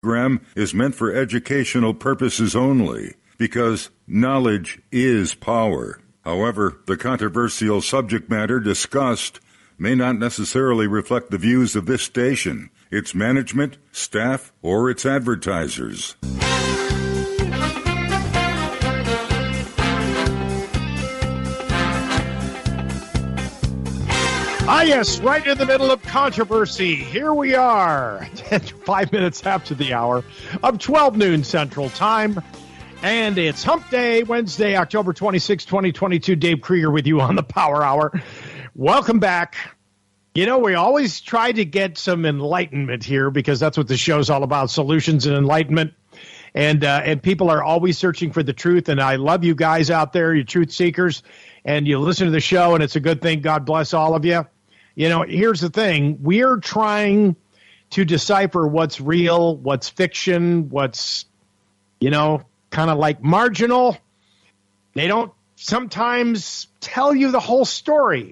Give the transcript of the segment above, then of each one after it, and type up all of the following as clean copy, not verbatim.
program is meant for educational purposes only, because knowledge is power. However, the controversial subject matter discussed may not necessarily reflect the views of this station, its management, staff, or its advertisers. Ah, yes, right in the middle of controversy. Here we are, 5 minutes after the hour of 12 noon Central Time. And it's Hump Day, Wednesday, October 26, 2022. Dave Krieger with you on the Power Hour. Welcome back. You know, we always try to get some enlightenment here because that's what the show's all about, solutions and enlightenment. And people are always searching for the truth. And I love you guys out there, you truth seekers. And you listen to the show, and it's a good thing. God bless all of you. You know, here's the thing. We're trying to decipher what's real, what's fiction, what's, you know, kind of like marginal. They don't sometimes tell you the whole story.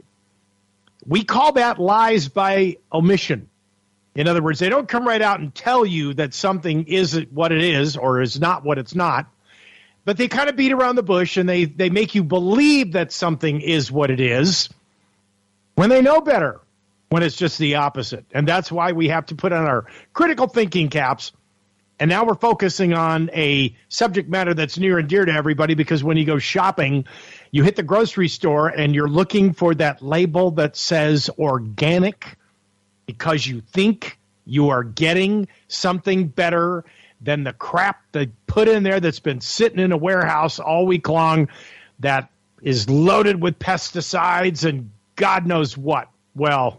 We call that lies by omission. In other words, they don't come right out and tell you that something isn't what it is or is not what it's not. But they kind of beat around the bush, and they make you believe that something is what it is when they know better, when it's just the opposite. And that's why we have to put on our critical thinking caps. And now we're focusing on a subject matter that's near and dear to everybody, because when you go shopping, you hit the grocery store and you're looking for that label that says organic because you think you are getting something better than the crap they put in there that's been sitting in a warehouse all week long that is loaded with pesticides and God knows what. Well,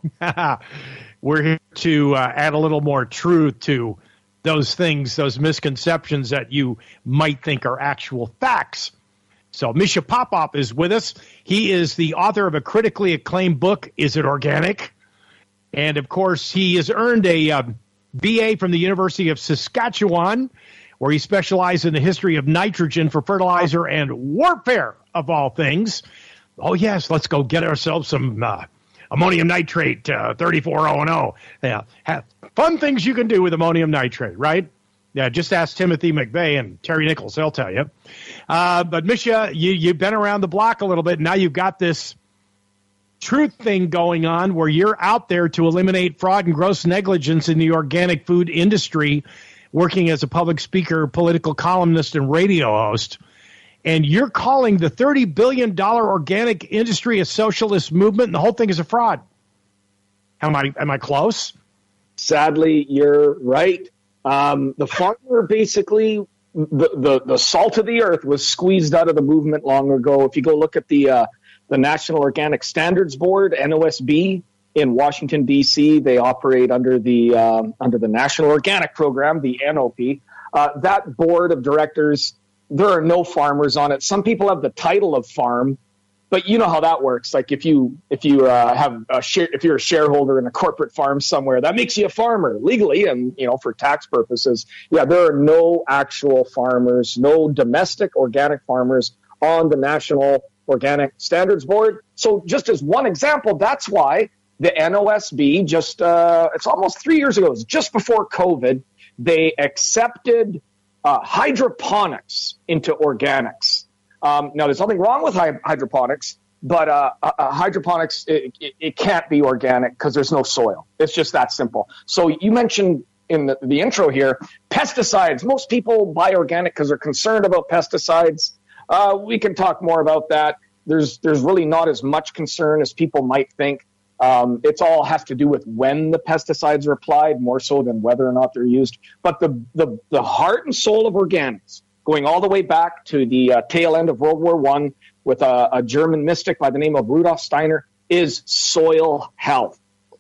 we're here to add a little more truth to those things, those misconceptions that you might think are actual facts. So Misha Popov is with us. He is the author of a critically acclaimed book, Is It Organic? And, of course, he has earned a BA from the University of Saskatchewan, where he specialized in the history of nitrogen for fertilizer and warfare, of all things. Oh, yes, let's go get ourselves some ammonium nitrate 34010. Yeah, fun things you can do with ammonium nitrate, right? Yeah, just ask Timothy McVeigh and Terry Nichols. They'll tell you. But, Misha, you've been around the block a little bit. Now you've got this truth thing going on where you're out there to eliminate fraud and gross negligence in the organic food industry, working as a public speaker, political columnist, and radio host. And you're calling the $30 billion organic industry a socialist movement, and the whole thing is a fraud. Am I close? Sadly, you're right. The farmer basically, the salt of the earth was squeezed out of the movement long ago. If you go look at the National Organic Standards Board, NOSB, in Washington, D.C., they operate under the National Organic Program, the NOP. That board of directors, there are no farmers on it. Some people have the title of farm, but you know how that works. Like if you're a shareholder in a corporate farm somewhere, that makes you a farmer legally, and for tax purposes. Yeah, there are no actual farmers, no domestic organic farmers on the National Organic Standards Board. So just as one example, that's why the NOSB it's almost 3 years ago, it was just before COVID, they accepted hydroponics into organics. Now, there's nothing wrong with hydroponics, but hydroponics, it can't be organic because there's no soil. It's just that simple. So you mentioned in the intro here, pesticides. Most people buy organic because they're concerned about pesticides. We can talk more about that. There's really not as much concern as people might think. It's all has to do with when the pesticides are applied, more so than whether or not they're used. But the heart and soul of organics, going all the way back to the tail end of World War I with a German mystic by the name of Rudolf Steiner, is soil health.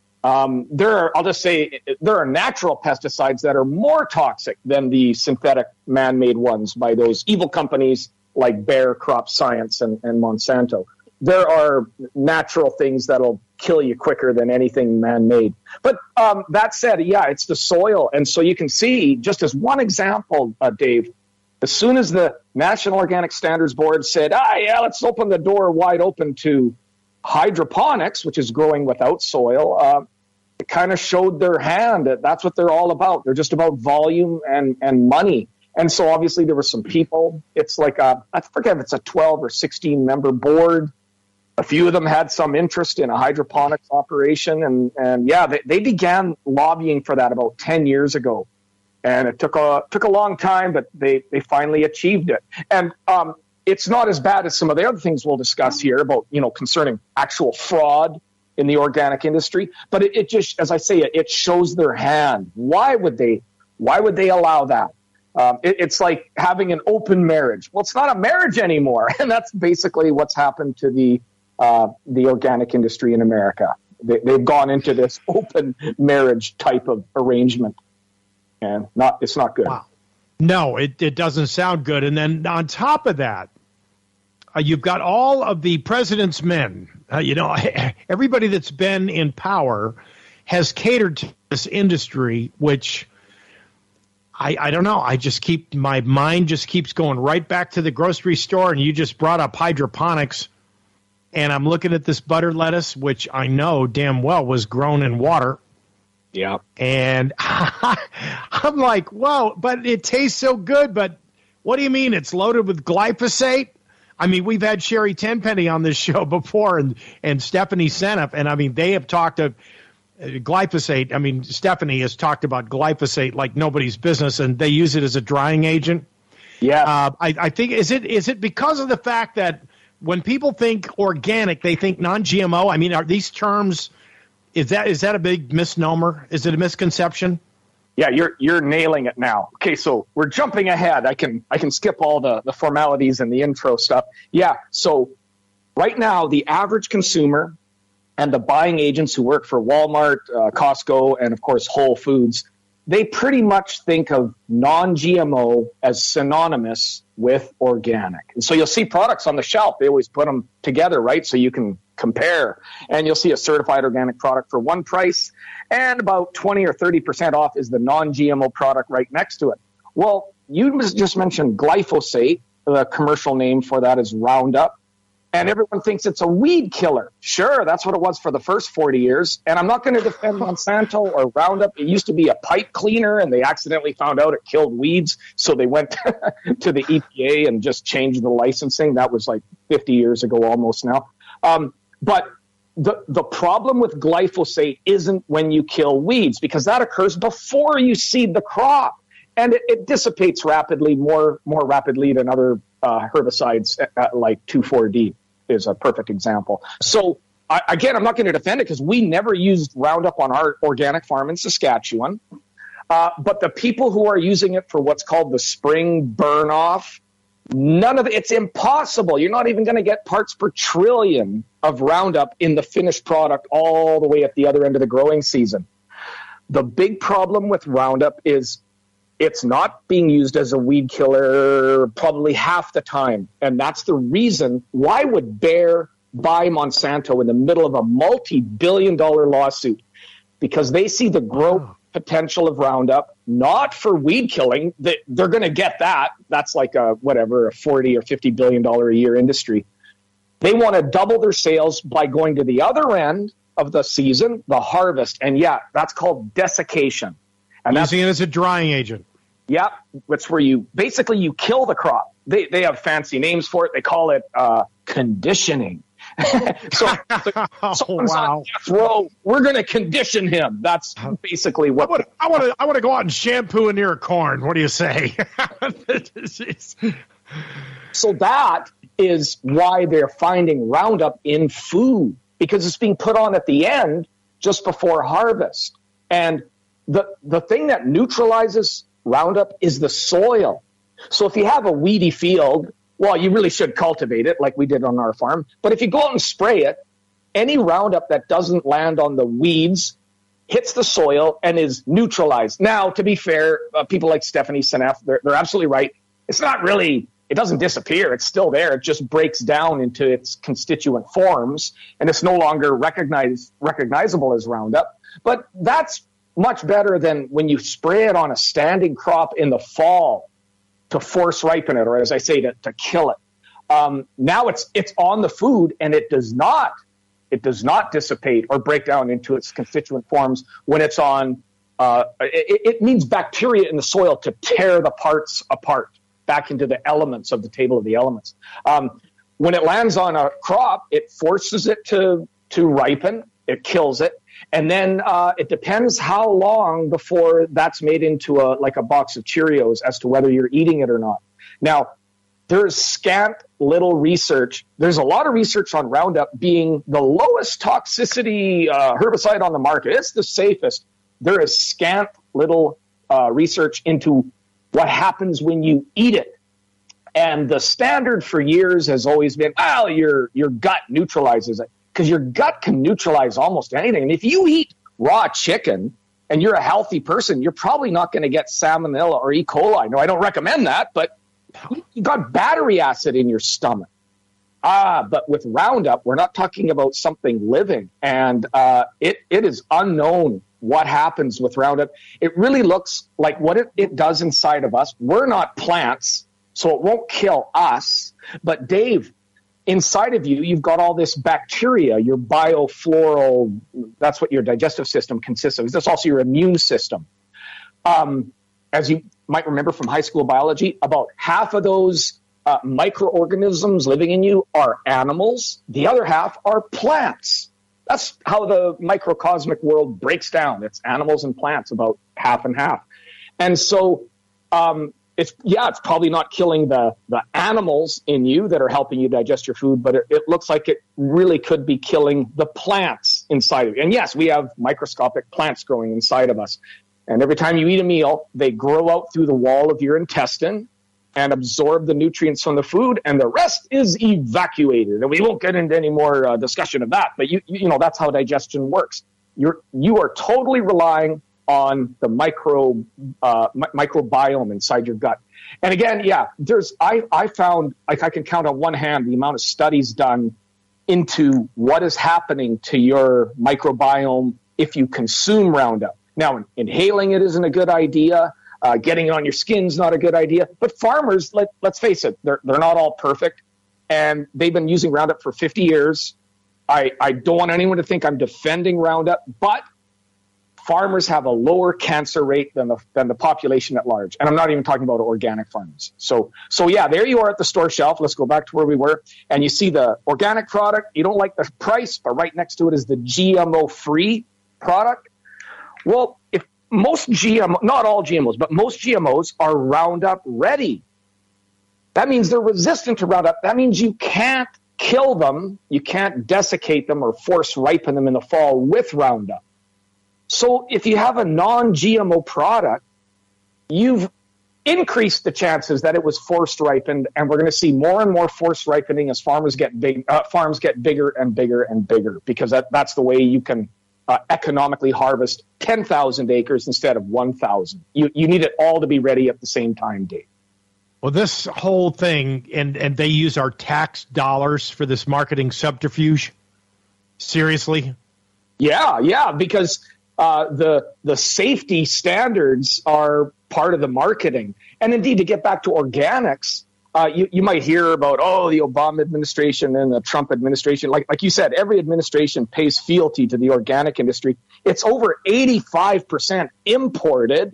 There are natural pesticides that are more toxic than the synthetic man-made ones by those evil companies like Bayer, Crop Science, and Monsanto. There are natural things that'll kill you quicker than anything man-made. But that said, yeah, it's the soil. And so you can see, just as one example, Dave, as soon as the National Organic Standards Board said, let's open the door wide open to hydroponics, which is growing without soil, kind of showed their hand. That's what they're all about. They're just about volume and money. And so obviously there were some people. It's like I forget if it's a 12 or 16 member board. A few of them had some interest in a hydroponics operation, and they began lobbying for that about 10 years ago. And it took a long time, but they finally achieved it. And it's not as bad as some of the other things we'll discuss here about, concerning actual fraud in the organic industry. But it just, as I say, it shows their hand. Why would they allow that? It's like having an open marriage. Well, it's not a marriage anymore. And that's basically what's happened to the organic industry in America. They've gone into this open marriage type of arrangement, and it's not good. Wow. No, it doesn't sound good. And then on top of that, you've got all of the president's men. Everybody that's been in power has catered to this industry, which I don't know. My mind just keeps going right back to the grocery store, and you just brought up hydroponics. And I'm looking at this butter lettuce, which I know damn well was grown in water. Yeah. And I'm like, whoa, but it tastes so good. But what do you mean it's loaded with glyphosate? I mean, we've had Sherry Tenpenny on this show before and Stephanie Seneff. And, I mean, they have talked of glyphosate. I mean, Stephanie has talked about glyphosate like nobody's business, and they use it as a drying agent. Yeah. I think, is it because of the fact that when people think organic, they think non-GMO? I mean, are these terms, is that a big misnomer? Is it a misconception? Yeah, you're nailing it now. Okay, so we're jumping ahead. I can skip all the formalities and the intro stuff. Yeah, so right now the average consumer and the buying agents who work for Walmart, Costco, and of course Whole Foods, they pretty much think of non-GMO as synonymous with organic. And so you'll see products on the shelf. They always put them together, right? So you can compare. And you'll see a certified organic product for one price, and about 20 or 30% off is the non-GMO product right next to it. Well, you just mentioned glyphosate. The commercial name for that is Roundup. And everyone thinks it's a weed killer. Sure, that's what it was for the first 40 years. And I'm not going to defend Monsanto or Roundup. It used to be a pipe cleaner, and they accidentally found out it killed weeds. So they went to the EPA and just changed the licensing. That was like 50 years ago almost now. But the problem with glyphosate isn't when you kill weeds, because that occurs before you seed the crop. And it dissipates rapidly, more rapidly than other herbicides like 2,4-D is a perfect example. So, again, I'm not going to defend it because we never used Roundup on our organic farm in Saskatchewan. But the people who are using it for what's called the spring burn-off, none of it, it's impossible. You're not even going to get parts per trillion of Roundup in the finished product all the way at the other end of the growing season. The big problem with Roundup is it's not being used as a weed killer probably half the time. And that's the reason why would Bayer buy Monsanto in the middle of a multi-billion-dollar lawsuit? Because they see the growth potential of Roundup, not for weed killing. They're going to get that. That's like a $40 or $50 billion a year industry. They want to double their sales by going to the other end of the season, the harvest. And yeah, that's called desiccation. And using it as a drying agent. Yeah, it's where you kill the crop. They have fancy names for it. They call it conditioning. so someone's on death row, we're going to condition him. That's basically what. I want to go out and shampoo an ear of corn. What do you say? So that is why they're finding Roundup in food, because it's being put on at the end just before harvest. And the thing that neutralizes Roundup is the soil. So if you have a weedy field, well, you really should cultivate it like we did on our farm. But if you go out and spray it, any Roundup that doesn't land on the weeds hits the soil and is neutralized. Now, to be fair, people like Stephanie Seneff, they're absolutely right. It's not really, it doesn't disappear. It's still there. It just breaks down into its constituent forms, and it's no longer recognizable as Roundup. But that's much better than when you spray it on a standing crop in the fall to force ripen it, or as I say, to kill it. Now it's on the food, and it does not It does not dissipate or break down into its constituent forms when it's on. It needs bacteria in the soil to tear the parts apart back into the elements of the table of the elements. When it lands on a crop, it forces it to ripen. It kills it. And then it depends how long before that's made into like a box of Cheerios as to whether you're eating it or not. Now, there's scant little research. There's a lot of research on Roundup being the lowest toxicity herbicide on the market. It's the safest. There is scant little research into what happens when you eat it. And the standard for years has always been, well, your gut neutralizes it, because your gut can neutralize almost anything. And if you eat raw chicken and you're a healthy person, you're probably not going to get salmonella or E. coli. No, I don't recommend that, but you got battery acid in your stomach. But with Roundup, we're not talking about something living. And it is unknown what happens with Roundup. It really looks like what it does inside of us. We're not plants, so it won't kill us. But Dave, inside of you, you've got all this bacteria, your biofloral, that's what your digestive system consists of. That's also your immune system. As you might remember from high school biology, about half of those microorganisms living in you are animals. The other half are plants. That's how the microcosmic world breaks down. It's animals and plants, about half and half. And so it's probably not killing the animals in you that are helping you digest your food, but it looks like it really could be killing the plants inside of you. And yes, we have microscopic plants growing inside of us. And every time you eat a meal, they grow out through the wall of your intestine and absorb the nutrients from the food, and the rest is evacuated. And we won't get into any more discussion of that, but you know that's how digestion works. You are totally relying on the microbiome inside your gut. And again, I found, like, I can count on one hand the amount of studies done into what is happening to your microbiome if you consume Roundup. Now, inhaling it isn't a good idea. Getting it on your skin's not a good idea. But farmers, let's face it, they're not all perfect, and they've been using Roundup for 50 years. I don't want anyone to think I'm defending Roundup, but farmers have a lower cancer rate than the population at large. And I'm not even talking about organic farmers. So yeah, there you are at the store shelf. Let's go back to where we were. And you see the organic product. You don't like the price, but right next to it is the GMO-free product. Well, if most not all GMOs, but most GMOs are Roundup ready. That means they're resistant to Roundup. That means you can't kill them. You can't desiccate them or force ripen them in the fall with Roundup. So if you have a non-GMO product, you've increased the chances that it was forced ripened, and we're going to see more and more forced ripening as farms get bigger and bigger and bigger, because that's the way you can economically harvest 10,000 acres instead of 1,000. You need it all to be ready at the same time, Dave. Well, this whole thing, and they use our tax dollars for this marketing subterfuge? Seriously? Yeah, because the safety standards are part of the marketing. And indeed, to get back to organics, you might hear about, the Obama administration and the Trump administration. Like you said, every administration pays fealty to the organic industry. It's over 85% imported.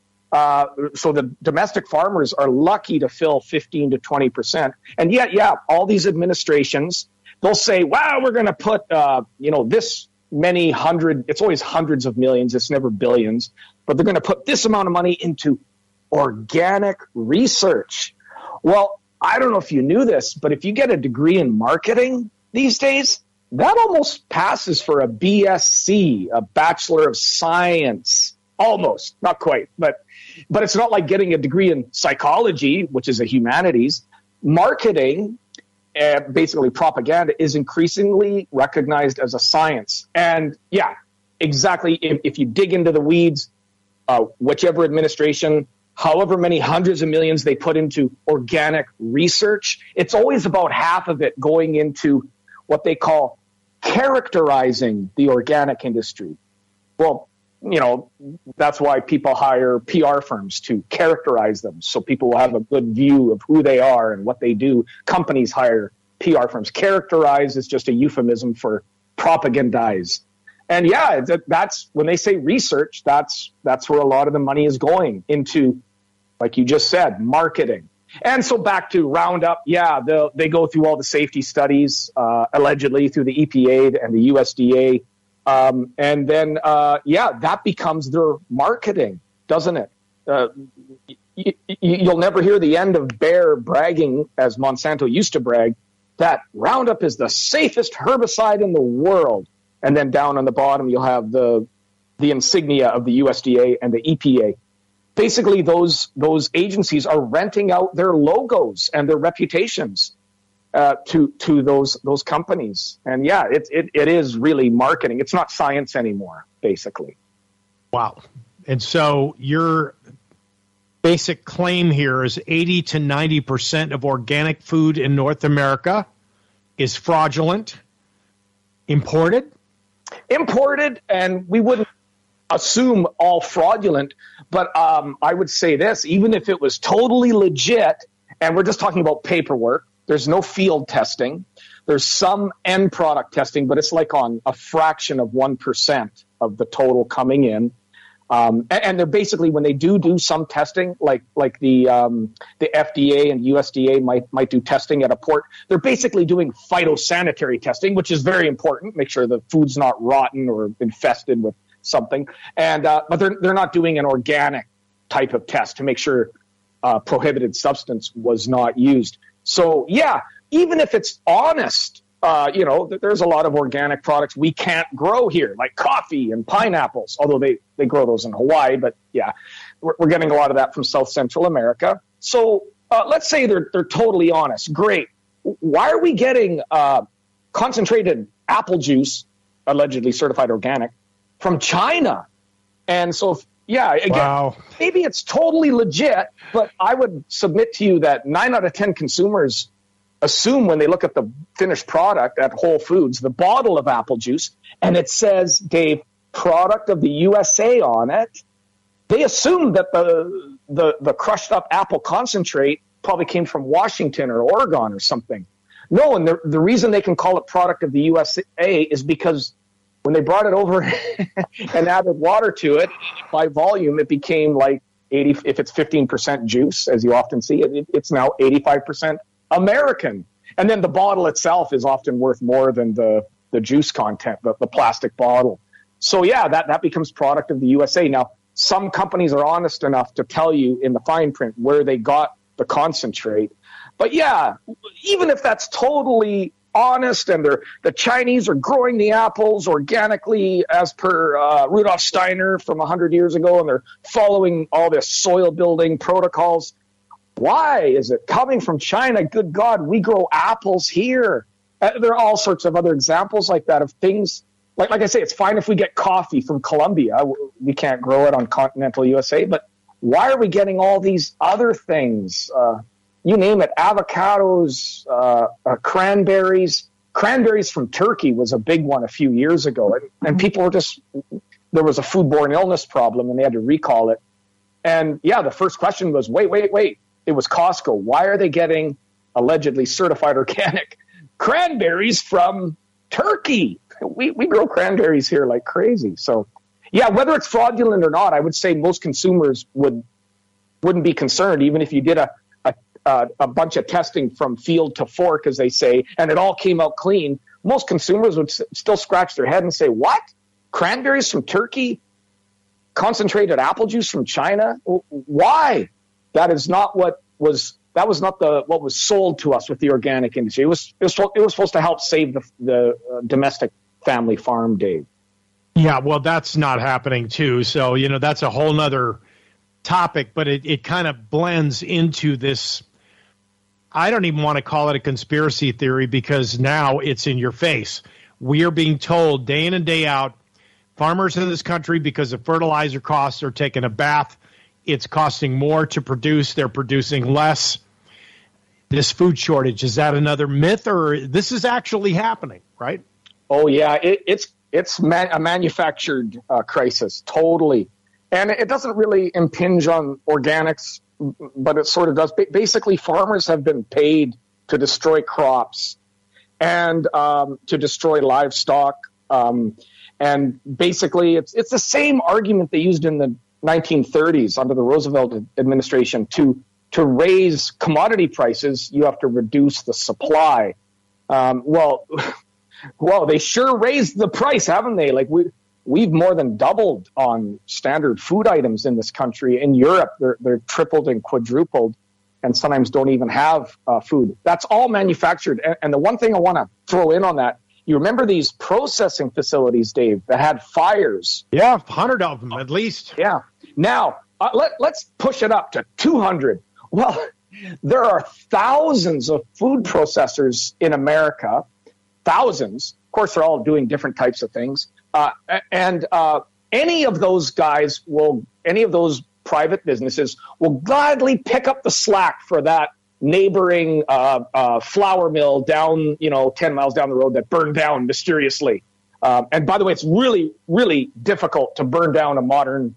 So the domestic farmers are lucky to fill 15 to 20%. And yet, all these administrations, they'll say, wow, we're going to put, this many hundred, it's always hundreds of millions, it's never billions, but they're going to put this amount of money into organic research. Well, I don't know if you knew this, but if you get a degree in marketing these days, that almost passes for a BSc, a Bachelor of Science. Almost, not quite, but it's not like getting a degree in psychology, which is a humanities. Marketing, basically propaganda, is increasingly recognized as a science. And yeah, exactly. If you dig into the weeds, whichever administration, however many hundreds of millions they put into organic research, it's always about half of it going into what they call characterizing the organic industry. Well, that's why people hire PR firms to characterize them, so people will have a good view of who they are and what they do. Companies hire PR firms. Characterize is just a euphemism for propagandize. And yeah, that's when they say research, that's where a lot of the money is going into, like you just said, marketing. And so back to Roundup, yeah, they go through all the safety studies, allegedly through the EPA and the USDA. And then, that becomes their marketing, doesn't it? You'll never hear the end of Bayer bragging, as Monsanto used to brag, that Roundup is the safest herbicide in the world. And then down on the bottom, you'll have the insignia of the USDA and the EPA. Basically, those agencies are renting out their logos and their reputations to those companies. And yeah, it is really marketing. It's not science anymore, basically. Wow. And so your basic claim here is 80 to 90% of organic food in North America is fraudulent, imported, and we wouldn't assume all fraudulent, but I would say this, even if it was totally legit, and we're just talking about paperwork, there's no field testing, there's some end product testing, but it's like on a fraction of 1% of the total coming in. And they're basically, when they do some testing, like the FDA and USDA might do testing at a port, they're basically doing phytosanitary testing, which is very important. Make sure the food's not rotten or infested with something. And but they're not doing an organic type of test to make sure prohibited substance was not used. So yeah, even if it's honest. There's a lot of organic products we can't grow here, like coffee and pineapples, although they grow those in Hawaii. But yeah, we're getting a lot of that from South Central America. So let's say they're totally honest. Great. Why are we getting concentrated apple juice, allegedly certified organic, from China? And so, again, wow. Maybe it's totally legit, but I would submit to you that 9 out of 10 consumers assume when they look at the finished product at Whole Foods, the bottle of apple juice, and it says, Dave, product of the USA on it, they assume that the crushed up apple concentrate probably came from Washington or Oregon or something. No, and the reason they can call it product of the USA is because when they brought it over and added water to it, by volume, it became like 80, if it's 15% juice, as you often see, it's now 85% American. And then the bottle itself is often worth more than the juice content, the plastic bottle. So yeah, that becomes product of the USA. Now, some companies are honest enough to tell you in the fine print where they got the concentrate. But yeah, even if that's totally honest and the Chinese are growing the apples organically as per Rudolf Steiner from 100 years ago, and they're following all this soil building protocols, why is it coming from China? Good God, we grow apples here. There are all sorts of other examples like that of things. Like I say, it's fine if we get coffee from Colombia. We can't grow it on continental USA. But why are we getting all these other things? You name it, avocados, cranberries. Cranberries from Turkey was a big one a few years ago. And people were there was a foodborne illness problem, and they had to recall it. And yeah, the first question was, wait. It was Costco. Why are they getting allegedly certified organic cranberries from Turkey? We grow cranberries here like crazy. So, yeah, whether it's fraudulent or not, I would say most consumers wouldn't be concerned, even if you did a bunch of testing from field to fork, as they say, and it all came out clean. Most consumers would still scratch their head and say, what? Cranberries from Turkey? Concentrated apple juice from China? Why? That is not what was sold to us with the organic industry. It was supposed to help save the domestic family farm, Dave. Yeah, well, that's not happening too. So, that's a whole nother topic, but it kind of blends into this. I don't even want to call it a conspiracy theory because now it's in your face. We are being told day in and day out, farmers in this country, because of fertilizer costs, are taking a bath. It's costing more to produce. They're producing less. This food shortage, is that another myth, or this is actually happening, right? Oh, yeah. It's a manufactured crisis, totally. And it doesn't really impinge on organics, but it sort of does. Basically, farmers have been paid to destroy crops and to destroy livestock And basically, it's the same argument they used in the 1930s under the Roosevelt administration. To raise commodity prices, you have to reduce the supply. Well, they sure raised the price, haven't they? Like we've more than doubled on standard food items in this country. In Europe, they're tripled and quadrupled, and sometimes don't even have food. That's all manufactured. And the one thing I want to throw in on that, you remember these processing facilities, Dave, that had fires? Yeah, 100 of them at least. Yeah. Now, let's push it up to 200. Well, there are thousands of food processors in America, thousands. Of course, they're all doing different types of things. And any of those private businesses will gladly pick up the slack for that neighboring flour mill down, 10 miles down the road that burned down mysteriously. And by the way, it's really, really difficult to burn down a modern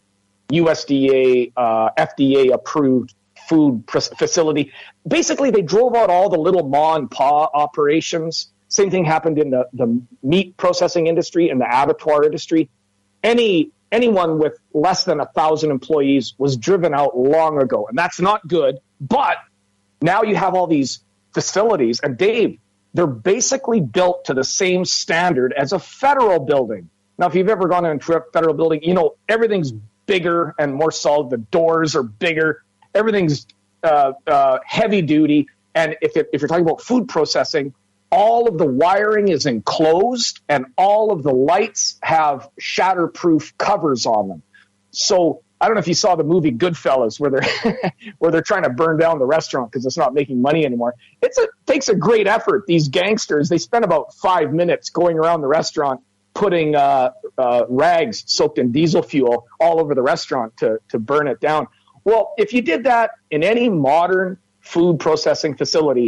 USDA, FDA approved food facility. Basically, they drove out all the little ma and pa operations. Same thing happened in the meat processing industry and the abattoir industry. Anyone with less than 1,000 employees was driven out long ago, and that's not good. But now you have all these facilities, and Dave, they're basically built to the same standard as a federal building. Now, if you've ever gone into a federal building, everything's bigger and more solid. The doors are bigger. Everything's heavy duty. And if you're talking about food processing, all of the wiring is enclosed and all of the lights have shatterproof covers on them. So I don't know if you saw the movie Goodfellas where they're trying to burn down the restaurant because it's not making money anymore. It takes a great effort. These gangsters, they spend about 5 minutes going around the restaurant putting rags soaked in diesel fuel all over the restaurant to burn it down. Well, if you did that in any modern food processing facility,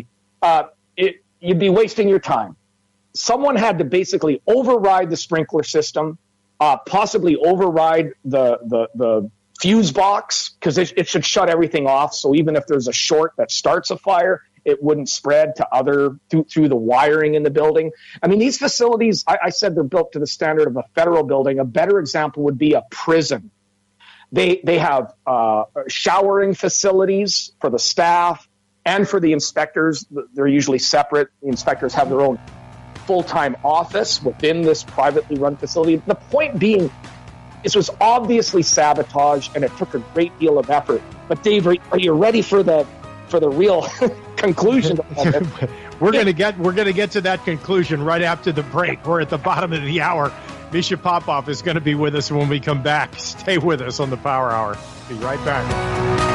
you'd be wasting your time. Someone had to basically override the sprinkler system, possibly override the fuse box, because it should shut everything off. So even if there's a short that starts a fire, it wouldn't spread to through the wiring in the building. I mean, these facilities, I said they're built to the standard of a federal building. A better example would be a prison. They have showering facilities for the staff and for the inspectors. They're usually separate. The inspectors have their own full-time office within this privately run facility. The point being, this was obviously sabotage, and it took a great deal of effort. But Dave, are you ready for the real conclusion? We're going to get to that conclusion right after the break. We're at the bottom of the hour. Misha Popov is going to be with us when we come back. Stay with us on the Power Hour. Be right back.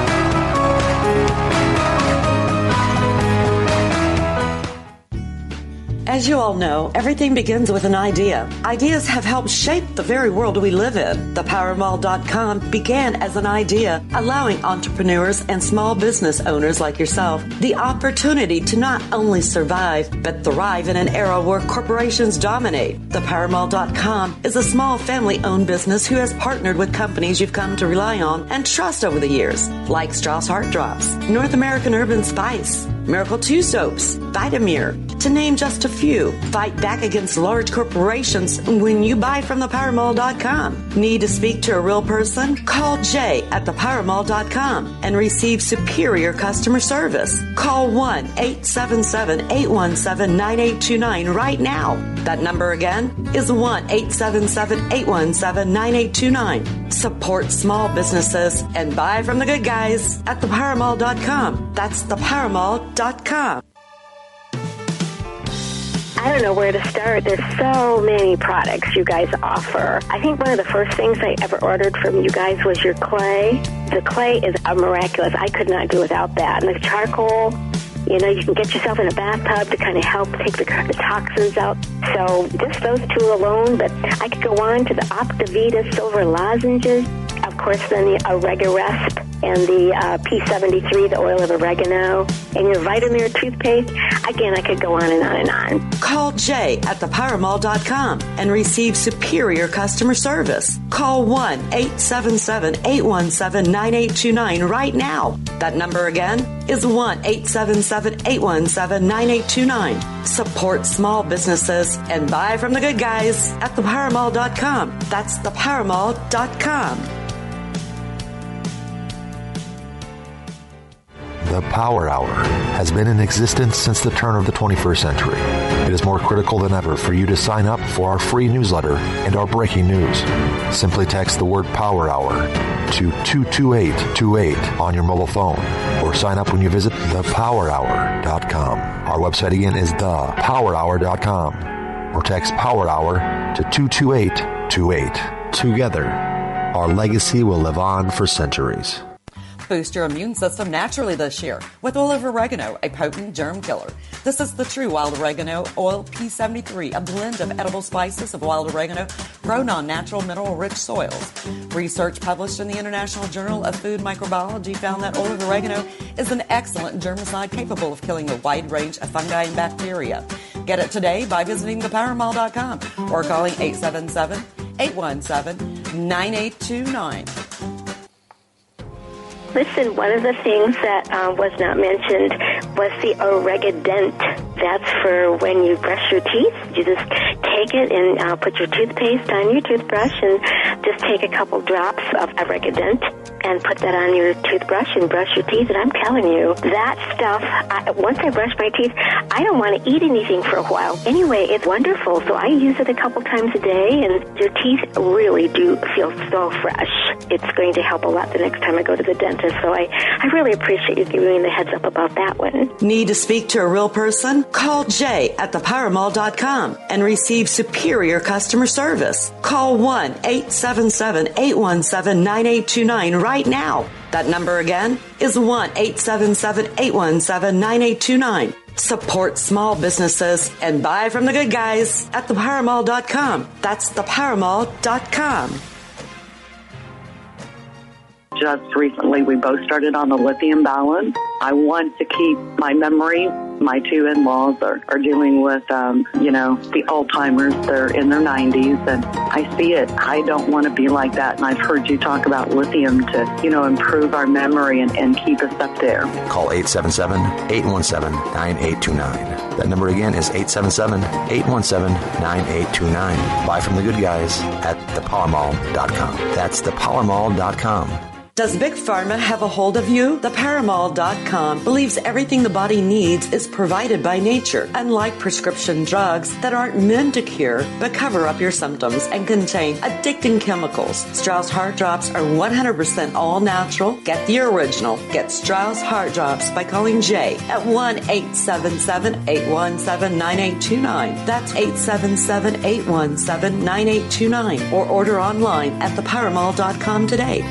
As you all know, everything begins with an idea. Ideas have helped shape the very world we live in. ThePowerMall.com began as an idea, allowing entrepreneurs and small business owners like yourself the opportunity to not only survive, but thrive in an era where corporations dominate. ThePowerMall.com is a small family-owned business who has partnered with companies you've come to rely on and trust over the years, like Strauss Heart Drops, North American Urban Spice, Miracle 2 Soaps, Vitamir, to name just a few. Fight back against large corporations when you buy from ThePowerMall.com. Need to speak to a real person? Call Jay at ThePowerMall.com and receive superior customer service. Call 1-877-817-9829 right now. That number again is 1-877-817-9829. Support small businesses and buy from the good guys at ThePowerMall.com. That's ThePowerMall.com. I don't know where to start. There's so many products you guys offer. I think one of the first things I ever ordered from you guys was your clay. The clay is miraculous. I could not do without that. And the charcoal, you can get yourself in a bathtub to kind of help take the toxins out. So just those two alone, but I could go on to the Optavita silver lozenges. Of course, then the Oregaresp and the P73, the oil of oregano, and your Vitamir toothpaste. Again, I could go on and on and on. Call Jay at thepowermall.com and receive superior customer service. Call 1-877-817-9829 right now. That number again is 1-877-817-9829. Support small businesses and buy from the good guys at thepowermall.com. That's thepowermall.com. The Power Hour has been in existence since the turn of the 21st century. It is more critical than ever for you to sign up for our free newsletter and our breaking news. Simply text the word Power Hour to 22828 on your mobile phone or sign up when you visit thepowerhour.com. Our website again is thepowerhour.com or text Power Hour to 22828. Together, our legacy will live on for centuries. Boost your immune system naturally this year with oil of oregano, a potent germ killer. This is the true wild oregano oil P73, a blend of edible spices of wild oregano grown on natural mineral-rich soils. Research published in the International Journal of Food Microbiology found that oil of oregano is an excellent germicide capable of killing a wide range of fungi and bacteria. Get it today by visiting thepowermall.com or calling 877-817-9829. Listen, one of the things that was not mentioned was the Oregadent. That's for when you brush your teeth. You just take it and put your toothpaste on your toothbrush and just take a couple drops of Oregadent and put that on your toothbrush and brush your teeth. And I'm telling you, that stuff, once I brush my teeth, I don't want to eat anything for a while. Anyway, it's wonderful. So I use it a couple times a day, and your teeth really do feel so fresh. It's going to help a lot the next time I go to the dentist. So I really appreciate you giving me the heads up about that one. Need to speak to a real person? Call Jay at thepowermall.com and receive superior customer service. Call 1-877-817-9829 right now. That number again is 1-877-817-9829. Support small businesses and buy from the good guys at thepowermall.com. That's thepowermall.com. Just recently, we both started on the lithium balance. I want to keep my memory. My two in-laws are dealing with, the Alzheimer's. They're in their 90s, and I see it. I don't want to be like that, and I've heard you talk about lithium to, improve our memory and keep us up there. Call 877-817-9829. That number again is 877-817-9829. Buy from the good guys at thepowermall.com. That's thepowermall.com. Does Big Pharma have a hold of you? ThePowermall.com believes everything the body needs is provided by nature, unlike prescription drugs that aren't meant to cure but cover up your symptoms and contain addicting chemicals. Strauss Heart Drops are 100% all natural. Get the original. Get Strauss Heart Drops by calling Jay at 1-877-817-9829. That's 877-817-9829. Or order online at ThePowermall.com today.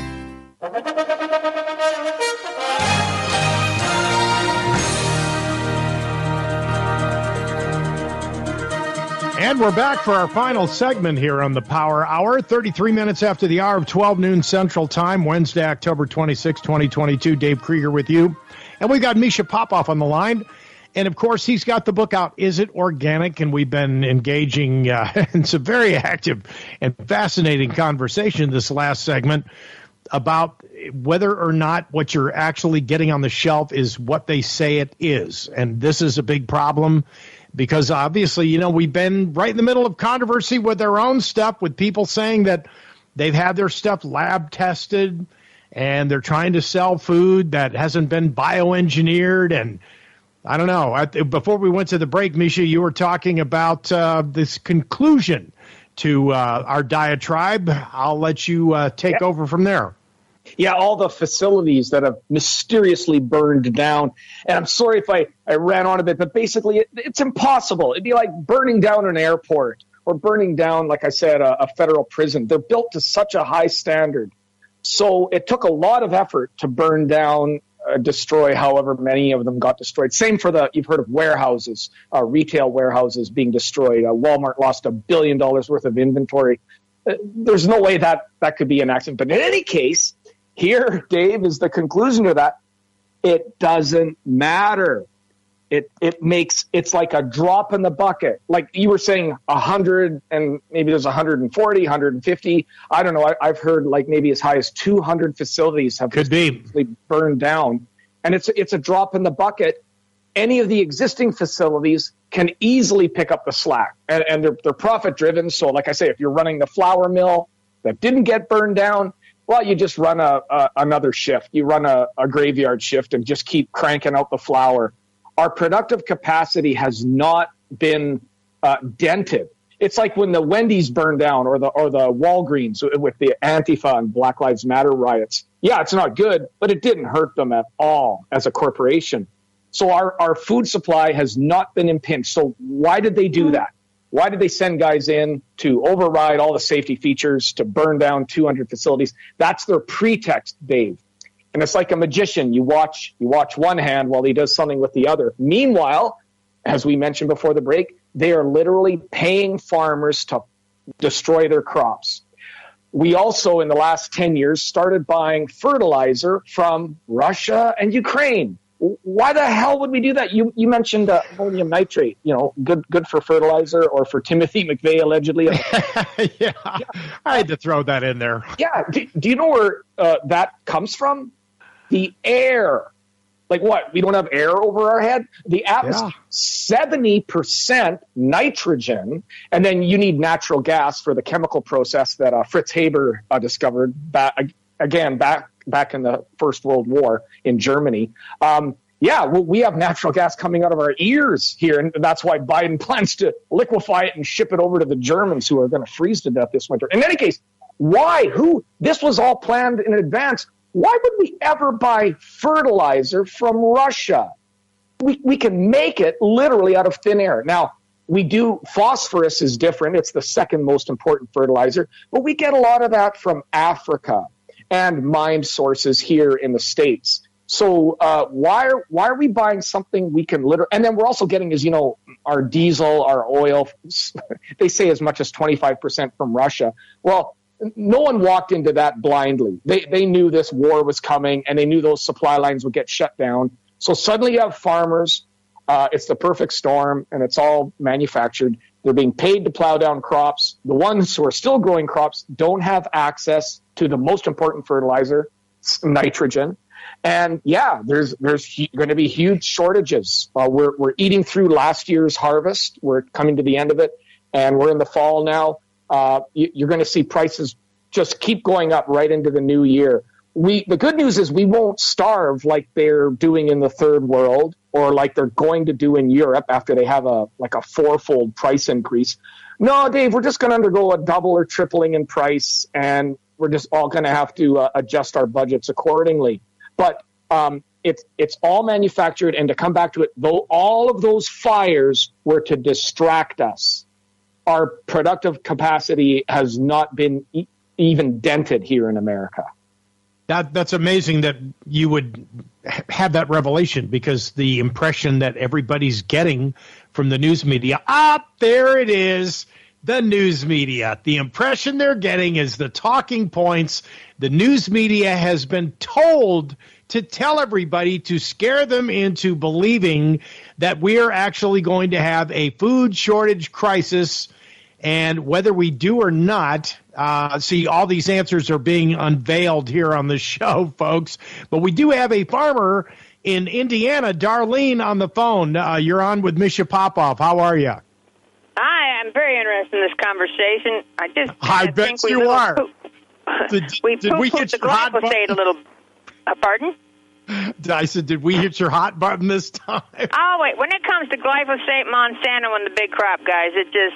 And we're back for our final segment here on the Power Hour. 33 minutes after the hour of 12 noon Central Time, Wednesday, October 26, 2022. Dave Krieger with you. And we've got Misha Popoff on the line. And, of course, he's got the book out, Is It Organic? And we've been engaging in some very active and fascinating conversation this last segment about whether or not what you're actually getting on the shelf is what they say it is. And this is a big problem because obviously, we've been right in the middle of controversy with their own stuff, with people saying that they've had their stuff lab tested and they're trying to sell food that hasn't been bioengineered. And I don't know. Before we went to the break, Misha, you were talking about this conclusion to our diatribe. I'll let you take over from there. Yeah, all the facilities that have mysteriously burned down. And I'm sorry if I ran on a bit, but basically it's impossible. It'd be like burning down an airport or burning down, like I said, a federal prison. They're built to such a high standard. So it took a lot of effort to burn down, destroy however many of them got destroyed. Same for you've heard of warehouses, retail warehouses being destroyed. Walmart lost $1 billion worth of inventory. there's no way that could be an accident. But in any case, here, Dave, is the conclusion to that. It doesn't matter. It's like a drop in the bucket. Like you were saying, 100 and maybe there's 140, 150. I don't know. I've heard like maybe as high as 200 facilities have burned down. And it's a drop in the bucket. Any of the existing facilities can easily pick up the slack. And they're profit driven. So like I say, if you're running the flour mill that didn't get burned down, well, you just run another shift. You run a graveyard shift and just keep cranking out the flour. Our productive capacity has not been dented. It's like when the Wendy's burned down or the Walgreens with the Antifa and Black Lives Matter riots. Yeah, it's not good, but it didn't hurt them at all as a corporation. So our food supply has not been impinged. So why did they do that? Why did they send guys in to override all the safety features, to burn down 200 facilities? That's their pretext, Dave. And it's like a magician. You watch one hand while he does something with the other. Meanwhile, as we mentioned before the break, they are literally paying farmers to destroy their crops. We also, in the last 10 years, started buying fertilizer from Russia and Ukraine. Why the hell would we do that? You mentioned ammonium nitrate, good for fertilizer, or for Timothy McVeigh, allegedly. Yeah, I had to throw that in there. Yeah. Do you know where that comes from? The air. Like what? We don't have air over our head? The atmosphere, 70% nitrogen, and then you need natural gas for the chemical process that Fritz Haber discovered back in the First World War in Germany. We have natural gas coming out of our ears here, and that's why Biden plans to liquefy it and ship it over to the Germans, who are going to freeze to death this winter. In any case, why? This was all planned in advance. Why would we ever buy fertilizer from Russia? We can make it literally out of thin air. Now, phosphorus is different. It's the second most important fertilizer, but we get a lot of that from Africa and mined sources here in the States. So why are we buying something we can literally, and then we're also getting, as you know, our diesel, our oil, they say as much as 25% from Russia. Well, no one walked into that blindly. They knew this war was coming, and they knew those supply lines would get shut down. So suddenly you have farmers. It's the perfect storm, and it's all manufactured. They're being paid to plow down crops. The ones who are still growing crops don't have access to the most important fertilizer, nitrogen. And there's going to be huge shortages. We're eating through last year's harvest. We're coming to the end of it, and we're in the fall now. You're going to see prices just keep going up right into the new year. The good news is we won't starve like they're doing in the third world, or like they're going to do in Europe after they have a fourfold price increase. No, Dave, we're just going to undergo a double or tripling in price, and we're just all going to have to adjust our budgets accordingly. But it's all manufactured, and to come back to it, though all of those fires were to distract us, our productive capacity has not been even dented here in America. That's amazing that you would have that revelation, because the impression that everybody's getting from the news media, there it is, the news media. The impression they're getting is the talking points. The news media has been told to tell everybody, to scare them into believing that we are actually going to have a food shortage crisis. And whether we do or not, all these answers are being unveiled here on the show, folks. But we do have a farmer in Indiana, Darlene, on the phone. You're on with Misha Popoff. How are you? Hi, I'm very interested in this conversation. I bet you are. Did we poo-pooed the glyphosate a little. Pardon? I said, did we hit your hot button this time? Oh, wait. When it comes to glyphosate, Monsanto, and the big crop guys, it just,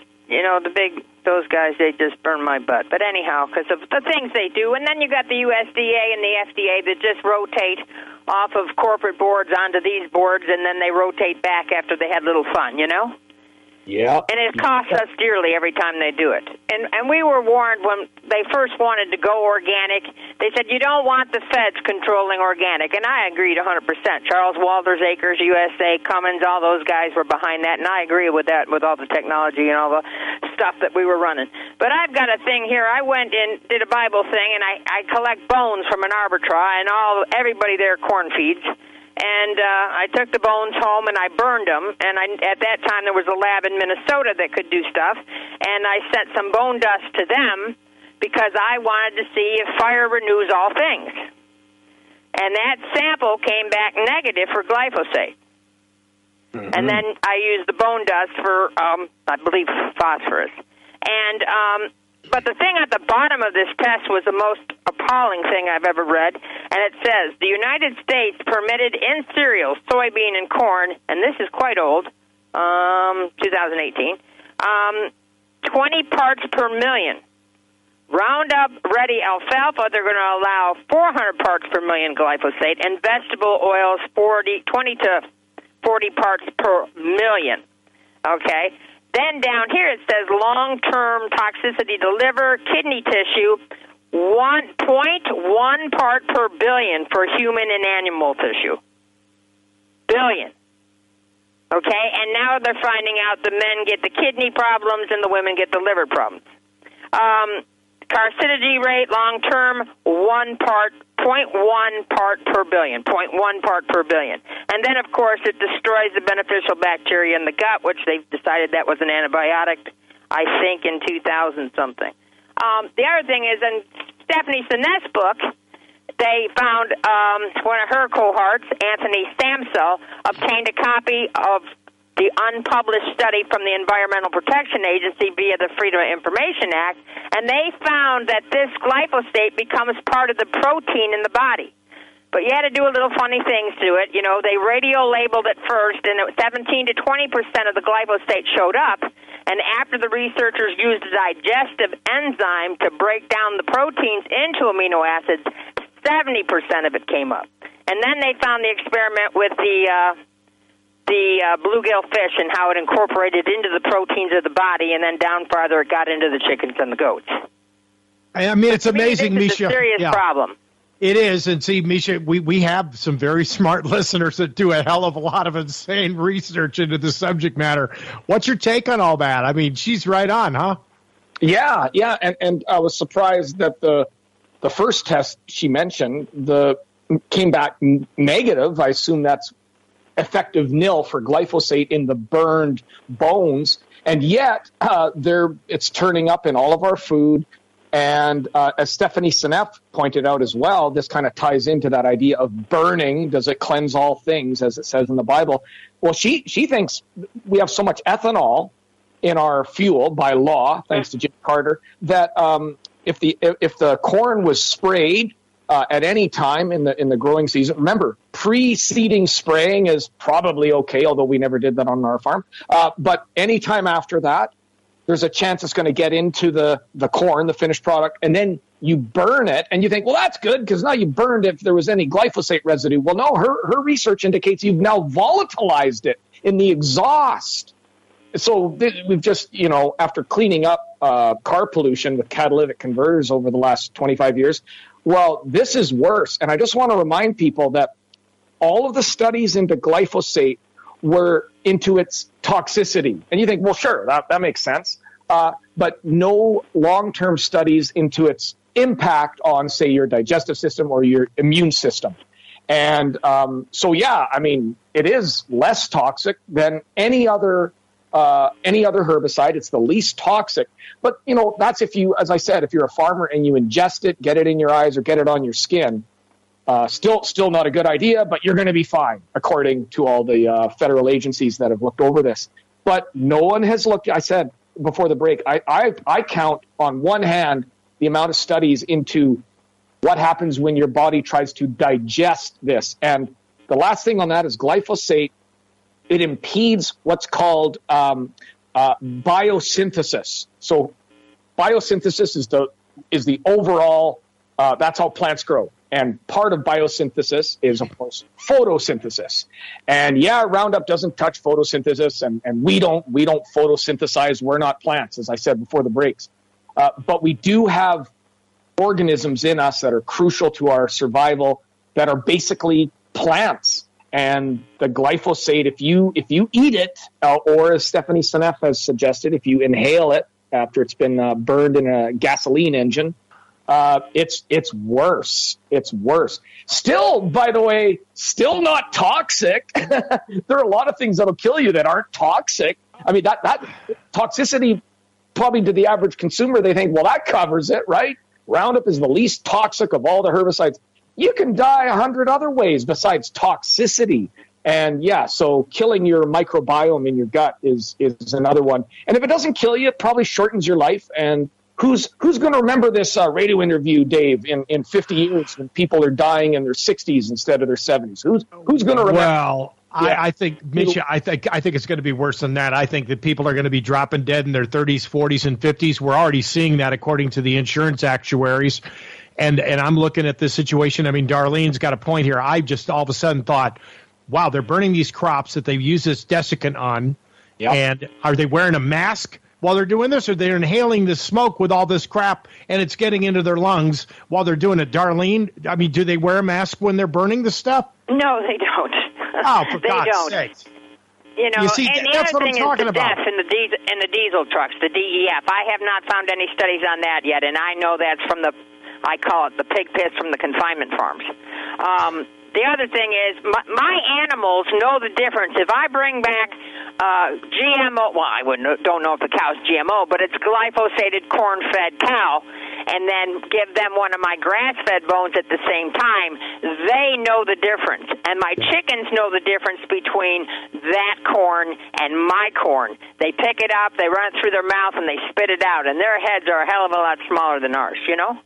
those guys, they just burn my butt. But anyhow, because of the things they do. And then you got the USDA and the FDA that just rotate off of corporate boards onto these boards, and then they rotate back after they had a little fun, Yeah. And it costs us dearly every time they do it. And we were warned when they first wanted to go organic. They said, you don't want the feds controlling organic. And I agreed 100%. Charles Walters, Acres USA, Cummins, all those guys were behind that. And I agree with that, with all the technology and all the stuff that we were running. But I've got a thing here. I went in, did a Bible thing, and I collect bones from an arbitrage, and everybody there corn feeds. And I took the bones home and I burned them. And at that time, there was a lab in Minnesota that could do stuff. And I sent some bone dust to them because I wanted to see if fire renews all things. And that sample came back negative for glyphosate. Mm-hmm. And then I used the bone dust for, I believe, phosphorus. And but the thing at the bottom of this test was the most appalling thing I've ever read, and it says, the United States permitted in cereals, soybean and corn, and this is quite old, 2018, 20 parts per million. Roundup Ready alfalfa, they're going to allow 400 parts per million glyphosate, and vegetable oils 20 to 40 parts per million. Okay? Then down here it says long-term toxicity to liver, kidney tissue, 1.1 part per billion for human and animal tissue. Billion. Okay? And now they're finding out the men get the kidney problems and the women get the liver problems. Carcinogen rate long-term, 0.1 part per billion, 0.1 part per billion. And then, of course, it destroys the beneficial bacteria in the gut, which they've decided that was an antibiotic, I think, in 2000-something. The other thing is, in Stephanie Seneff's book, they found one of her cohorts, Anthony Samsel, obtained a copy of the unpublished study from the Environmental Protection Agency via the Freedom of Information Act, and they found that this glyphosate becomes part of the protein in the body. But you had to do a little funny things to it. You know, they radio-labeled it first, and 17 to 20% of the glyphosate showed up, and after the researchers used a digestive enzyme to break down the proteins into amino acids, 70% of it came up. And then they found the experiment with the bluegill fish and how it incorporated into the proteins of the body, and then down farther it got into the chickens and the goats. I mean, it's amazing, Misha. It's a serious problem. It is. And see, Misha, we have some very smart listeners that do a hell of a lot of insane research into the subject matter. What's your take on all that? I mean, she's right on, huh? Yeah. And I was surprised that the first test she mentioned came back negative. I assume that's effective nil for glyphosate in the burned bones, and yet it's turning up in all of our food. And as Stephanie Seneff pointed out as well, this kind of ties into that idea of burning. Does it cleanse all things, as it says in the Bible? Well, she thinks we have so much ethanol in our fuel by law, thanks to Jim Carter, that if the corn was sprayed at any time in the growing season. Remember, preceding spraying is probably okay, although we never did that on our farm. But any time after that, there's a chance it's going to get into the corn, the finished product, and then you burn it, and you think, well, that's good, because now you burned if there was any glyphosate residue. Well, no, her research indicates you've now volatilized it in the exhaust. So we've just, after cleaning up car pollution with catalytic converters over the last 25 years, well, this is worse. And I just want to remind people that all of the studies into glyphosate were into its toxicity. And you think, well, sure, that makes sense. But no long-term studies into its impact on, say, your digestive system or your immune system. And it is less toxic than any other herbicide. It's the least toxic. But, that's if you're a farmer and you ingest it, get it in your eyes or get it on your skin. Still not a good idea, but you're going to be fine, according to all the federal agencies that have looked over this. But no one has looked. I said before the break, I count on one hand the amount of studies into what happens when your body tries to digest this. And the last thing on that is glyphosate. It impedes what's called biosynthesis. So biosynthesis is the overall, that's how plants grow. And part of biosynthesis is, of course, photosynthesis. And yeah, Roundup doesn't touch photosynthesis, and we don't photosynthesize. We're not plants, as I said before the breaks. But we do have organisms in us that are crucial to our survival that are basically plants. And the glyphosate, if you eat it, or as Stephanie Seneff has suggested, if you inhale it after it's been burned in a gasoline engine, it's worse. It's worse. Still, by the way, still not toxic. There are a lot of things that'll kill you that aren't toxic. I mean, that toxicity, probably to the average consumer, they think, well, that covers it, right? Roundup is the least toxic of all the herbicides. You can die 100 other ways besides toxicity. And yeah, so killing your microbiome in your gut is another one. And if it doesn't kill you, it probably shortens your life. And who's going to remember this radio interview, Dave, in 50 years when people are dying in their 60s instead of their 70s? Who's going to remember? Well, yeah. I think, Mitch, I think it's going to be worse than that. I think that people are going to be dropping dead in their 30s, 40s, and 50s. We're already seeing that according to the insurance actuaries. And I'm looking at this situation. I mean, Darlene's got a point here. I just all of a sudden thought, wow, they're burning these crops that they've used this desiccant on. Yep. And are they wearing a mask while they're doing this, or they're inhaling this smoke with all this crap and it's getting into their lungs while they're doing it? Darlene, I mean, do they wear a mask when they're burning the stuff? No, they don't. Oh, for God's sake. You know, you see, and the that's other what thing I'm talking is the about. death in the diesel trucks, the DEF. I have not found any studies on that yet, and I know that's from I call it the pig piss from the confinement farms. The other thing is my animals know the difference. If I bring back GMO, well, I don't know if the cow's GMO, but it's glyphosated corn-fed cow, and then give them one of my grass-fed bones at the same time, they know the difference. And my chickens know the difference between that corn and my corn. They pick it up, they run it through their mouth, and they spit it out, and their heads are a hell of a lot smaller than ours, you know?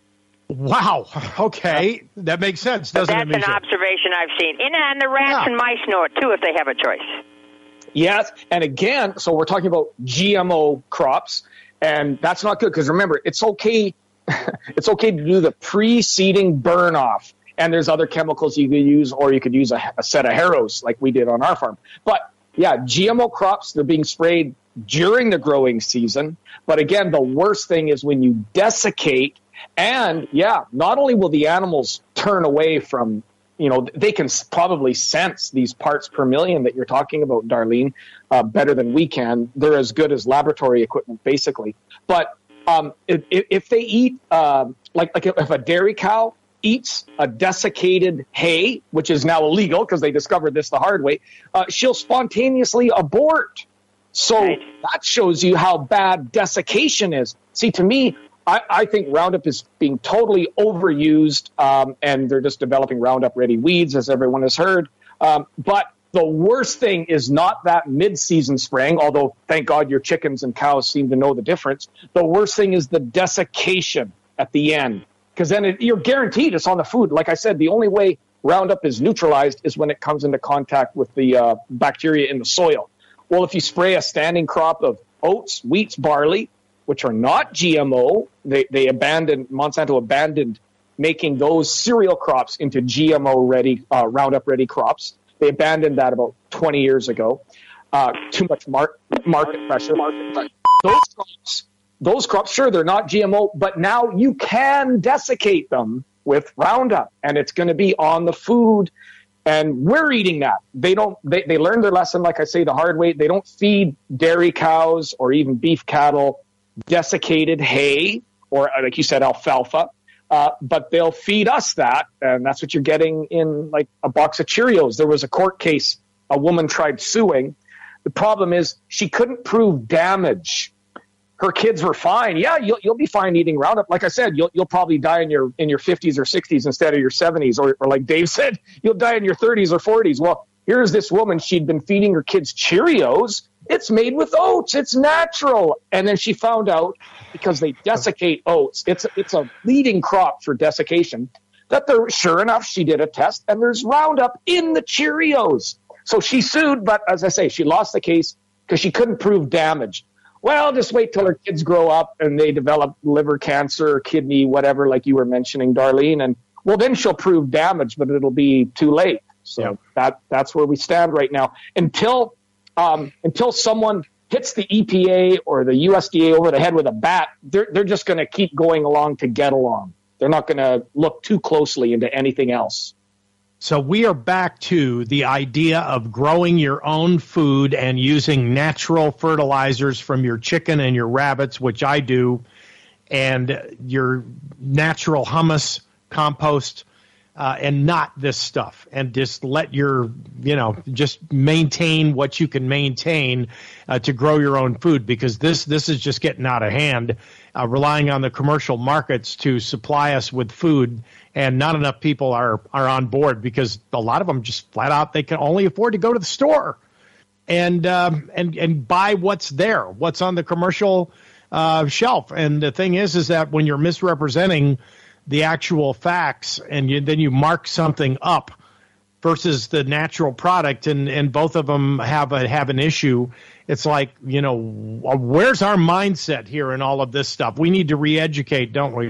Wow. Okay. That makes sense, doesn't it, That's an observation I've seen. And the rats and mice know it, too, if they have a choice. Yes. And again, so we're talking about GMO crops, and that's not good because remember, it's okay to do the preceding burn off. And there's other chemicals you could use, or you could use a set of Harrows like we did on our farm. But yeah, GMO crops, they're being sprayed during the growing season. But again, the worst thing is when you desiccate. And yeah, not only will the animals turn away from, they can probably sense these parts per million that you're talking about, Darlene, better than we can. They're as good as laboratory equipment, basically. But if they eat, like if a dairy cow eats a desiccated hay, which is now illegal because they discovered this the hard way, she'll spontaneously abort. So that shows you how bad desiccation is. See, to me, I think Roundup is being totally overused, and they're just developing Roundup-ready weeds, as everyone has heard. But the worst thing is not that mid-season spraying, although thank God your chickens and cows seem to know the difference. The worst thing is the desiccation at the end, because then you're guaranteed it's on the food. Like I said, the only way Roundup is neutralized is when it comes into contact with the bacteria in the soil. Well, if you spray a standing crop of oats, wheats, barley, which are not GMO, Monsanto abandoned making those cereal crops into GMO-ready, Roundup-ready crops. They abandoned that about 20 years ago. Too much market pressure. Those crops, sure, they're not GMO, but now you can desiccate them with Roundup, and it's going to be on the food. And we're eating that. They learned their lesson, like I say, the hard way. They don't feed dairy cows or even beef cattle desiccated hay or, like you said, alfalfa. But they'll feed us that, and that's what you're getting in like a box of Cheerios. There was a court case. A woman tried suing. The problem is she couldn't prove damage. Her kids were fine. Yeah, you'll be fine eating Roundup. Like I said, you'll probably die in your 50s or 60s instead of your 70s, or like Dave said, you'll die in your 30s or 40s. Well, here's this woman. She'd been feeding her kids Cheerios. It's made with oats. It's natural. And then she found out, because they desiccate oats, it's a leading crop for desiccation, that sure enough, she did a test, and there's Roundup in the Cheerios. So she sued, but as I say, she lost the case because she couldn't prove damage. Well, just wait till her kids grow up and they develop liver cancer, kidney, whatever, like you were mentioning, Darlene, and well, then she'll prove damage, but it'll be too late. So that's where we stand right now. Until someone hits the EPA or the USDA over the head with a bat, they're just going to keep going along to get along. They're not going to look too closely into anything else. So we are back to the idea of growing your own food and using natural fertilizers from your chicken and your rabbits, which I do, and your natural humus compost, and not this stuff, and just let just maintain what you can maintain to grow your own food, because this is just getting out of hand, relying on the commercial markets to supply us with food, and not enough people are on board, because a lot of them just flat out, they can only afford to go to the store and buy what's there, what's on the commercial shelf. And the thing is that when you're misrepresenting the actual facts, and then you mark something up versus the natural product, and both of them have an issue. It's like, where's our mindset here in all of this stuff? We need to re-educate, don't we?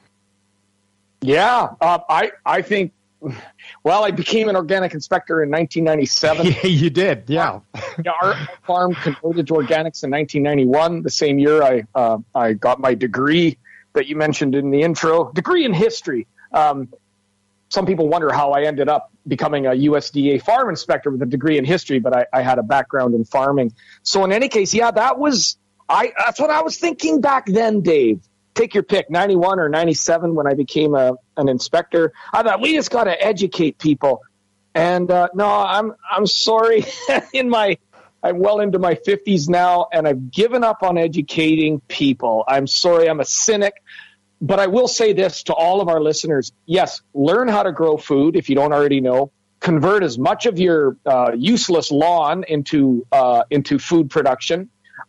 Yeah, I think. Well, I became an organic inspector in 1997. Yeah, you did, yeah. Our farm converted to organics in 1991, the same year I got my degree that you mentioned in the intro, degree in history. Some people wonder how I ended up becoming a USDA farm inspector with a degree in history, but I had a background in farming. So in any case, that's what I was thinking back then, Dave. Take your pick, 91 or 97 when I became an inspector. I thought we just got to educate people. And no, I'm sorry. I'm well into my 50s now, and I've given up on educating people. I'm sorry, I'm a cynic. But I will say this to all of our listeners. Yes, learn how to grow food if you don't already know. Convert as much of your useless lawn into food production.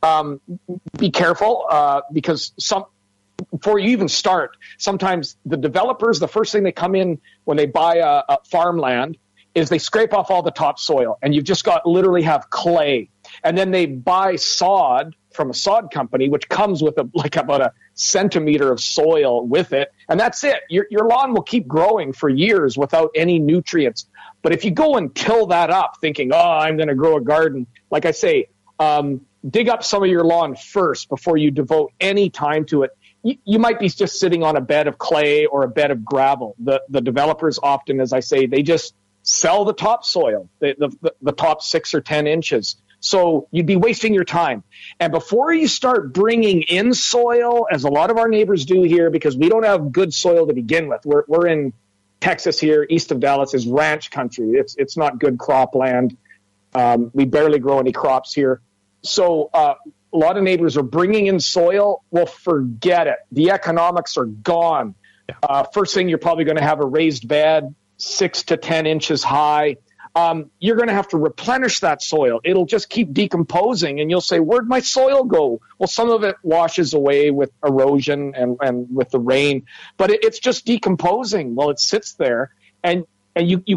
Be careful because before you even start, sometimes the developers, the first thing they come in when they buy a farmland is they scrape off all the topsoil, and you've just got literally have clay. And then they buy sod from a sod company, which comes with about a centimeter of soil with it. And that's it. Your lawn will keep growing for years without any nutrients. But if you go and till that up thinking, I'm going to grow a garden, like I say, dig up some of your lawn first before you devote any time to it. You might be just sitting on a bed of clay or a bed of gravel. The developers often, as I say, they just sell the topsoil, the top 6 or 10 inches. So you'd be wasting your time. And before you start bringing in soil, as a lot of our neighbors do here, because we don't have good soil to begin with. We're in Texas here, east of Dallas is ranch country. It's not good cropland. We barely grow any crops here. So a lot of neighbors are bringing in soil. Well, forget it. The economics are gone. First thing, you're probably going to have a raised bed, 6 to 10 inches high. You're going to have to replenish that soil. It'll just keep decomposing, and you'll say, where'd my soil go? Well, some of it washes away with erosion and with the rain, but it's just decomposing. Well, it sits there, and you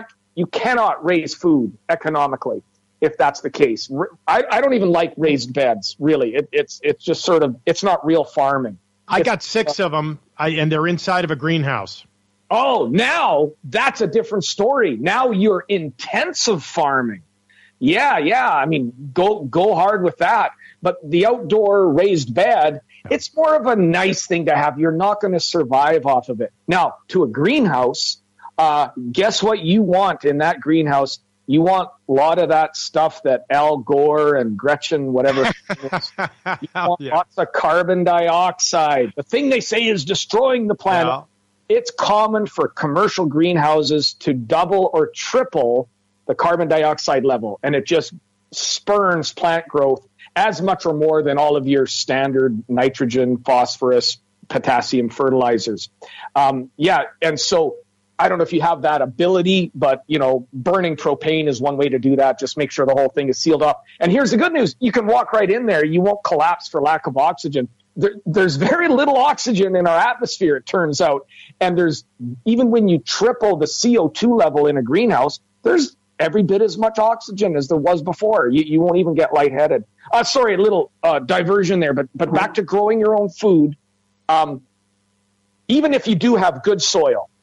cannot raise food economically if that's the case. I don't even like raised beds, really. It's just sort of, it's not real farming. I got 6 of them, and they're inside of a greenhouse. Oh, now that's a different story. Now you're intensive farming. Yeah. I mean, go hard with that. But the outdoor raised bed, it's more of a nice thing to have. You're not going to survive off of it. Now, to a greenhouse, guess what you want in that greenhouse? You want a lot of that stuff that Al Gore and Gretchen, whatever, you want lots of carbon dioxide. The thing they say is destroying the planet. Yeah. It's common for commercial greenhouses to double or triple the carbon dioxide level, and it just spurns plant growth as much or more than all of your standard nitrogen, phosphorus, potassium fertilizers. And so I don't know if you have that ability, but, burning propane is one way to do that. Just make sure the whole thing is sealed up. And here's the good news. You can walk right in there. You won't collapse for lack of oxygen. There's very little oxygen in our atmosphere, it turns out. And even when you triple the CO2 level in a greenhouse, there's every bit as much oxygen as there was before. You won't even get lightheaded. Sorry, a little diversion there, but back to growing your own food. Even if you do have good soil,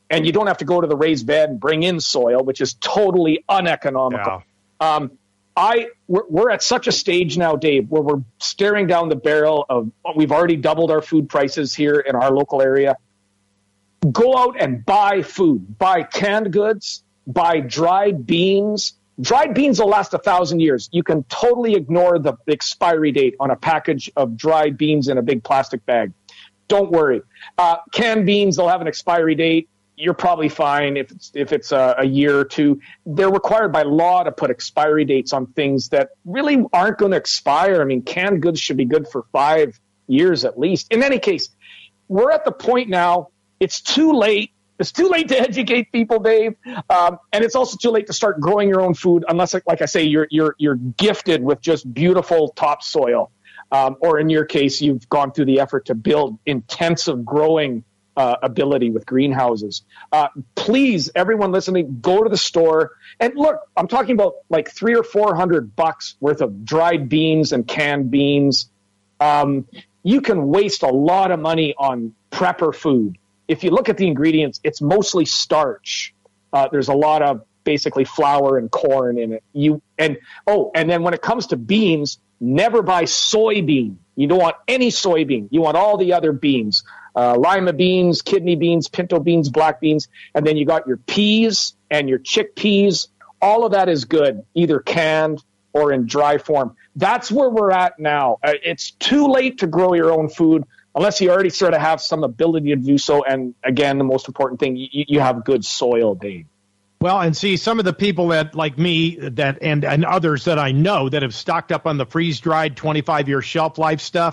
and you don't have to go to the raised bed and bring in soil, which is totally uneconomical. Yeah. We're at such a stage now, Dave, where we're staring down the barrel of, we've already doubled our food prices here in our local area. Go out and buy food, buy canned goods, buy dried beans. Dried beans will last 1,000 years. You can totally ignore the expiry date on a package of dried beans in a big plastic bag. Don't worry. Canned beans, they'll have an expiry date. You're probably fine if it's a year or two. They're required by law to put expiry dates on things that really aren't going to expire. I mean, canned goods should be good for 5 years at least. In any case, we're at the point now, it's too late. It's too late to educate people, Dave, and it's also too late to start growing your own food unless, like I say, you're gifted with just beautiful topsoil, or in your case, you've gone through the effort to build intensive growing ability with greenhouses. Please, everyone listening, go to the store and look. I'm talking about like $300 or $400 worth of dried beans and canned beans. You can waste a lot of money on prepper food. If you look at the ingredients, it's mostly starch. There's a lot of basically flour and corn in it. And then when it comes to beans, never buy soybean. You don't want any soybean. You want all the other beans, lima beans, kidney beans, pinto beans, black beans, and then you got your peas and your chickpeas. All of that is good, either canned or in dry form. That's where we're at now. It's too late to grow your own food, unless you already sort of have some ability to do so. And again, the most important thing, you have good soil, Dave. Well, and see, some of the people that, like me, that and others that I know that have stocked up on the freeze-dried 25-year shelf life stuff,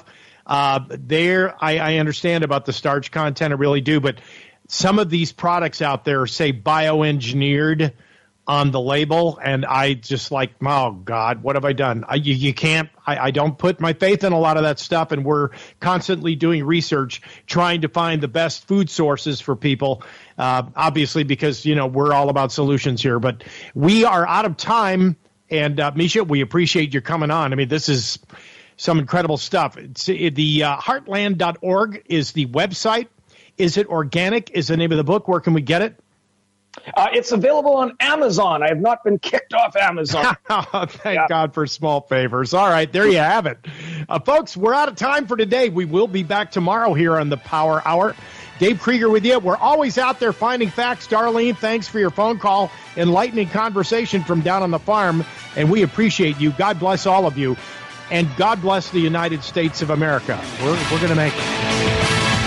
I understand about the starch content, I really do. But some of these products out there say bioengineered on the label, and I just like, oh God, what have I done? You can't. I don't put my faith in a lot of that stuff, and we're constantly doing research, trying to find the best food sources for people. Obviously, because we're all about solutions here. But we are out of time, and Misha, we appreciate you coming on. I mean, this is some incredible stuff. The Heartland.org is the website. Is It Organic? Is the name of the book. Where can we get it? It's available on Amazon. I have not been kicked off Amazon. Thank God for small favors. All right, there you have it. Folks, we're out of time for today. We will be back tomorrow here on the Power Hour. Dave Krieger with you. We're always out there finding facts. Darlene, thanks for your phone call. Enlightening conversation from down on the farm, and we appreciate you. God bless all of you, and God bless the United States of America. We're going to make it.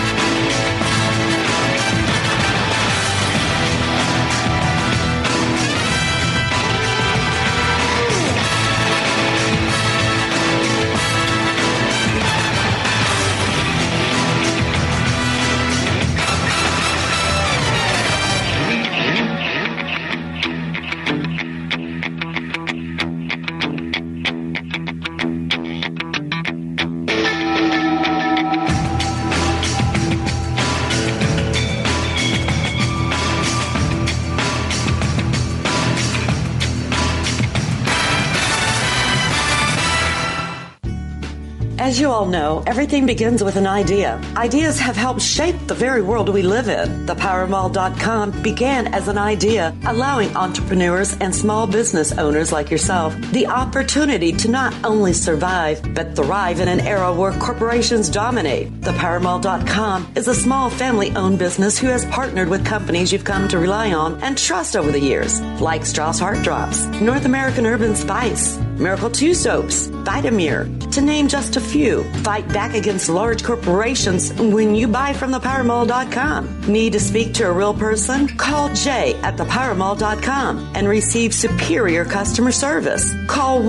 As you all know, everything begins with an idea. Ideas have helped shape the very world we live in. ThePowerMall.com began as an idea, allowing entrepreneurs and small business owners like yourself the opportunity to not only survive, but thrive in an era where corporations dominate. ThePowerMall.com is a small family-owned business who has partnered with companies you've come to rely on and trust over the years, like Strauss Heart Drops, North American Urban Spice, Miracle 2 Soaps, Vitamir, to name just a few. Fight back against large corporations when you buy from thepowermall.com. Need to speak to a real person? Call Jay at thepowermall.com and receive superior customer service. Call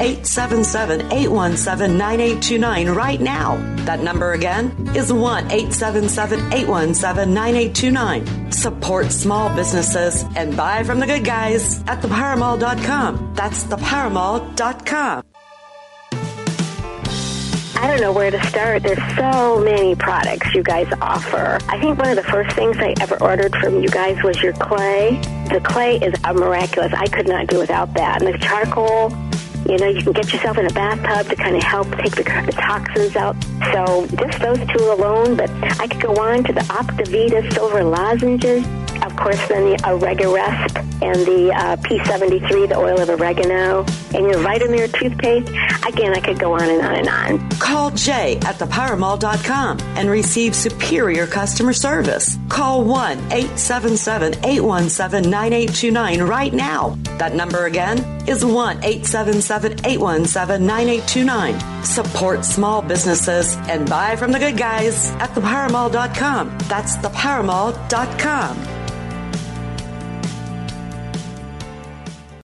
1-877-817-9829 right now. That number again is 1-877-817-9829. Support small businesses and buy from the good guys at thepowermall.com. That's thepowermall.com. I don't know where to start. There's so many products you guys offer. I think one of the first things I ever ordered from you guys was your clay. The clay is miraculous. I could not do without that. And the charcoal, you can get yourself in a bathtub to kind of help take the toxins out. So just those two alone, but I could go on to the Optivita silver lozenges. Of course, then the Oregarest and the P73, the oil of oregano, and your Vitamir toothpaste. Again, I could go on and on and on. Call Jay at thepowermall.com and receive superior customer service. Call 1-877-817-9829 right now. That number again is 1-877-817-9829. Support small businesses and buy from the good guys at thepowermall.com. That's thepowermall.com.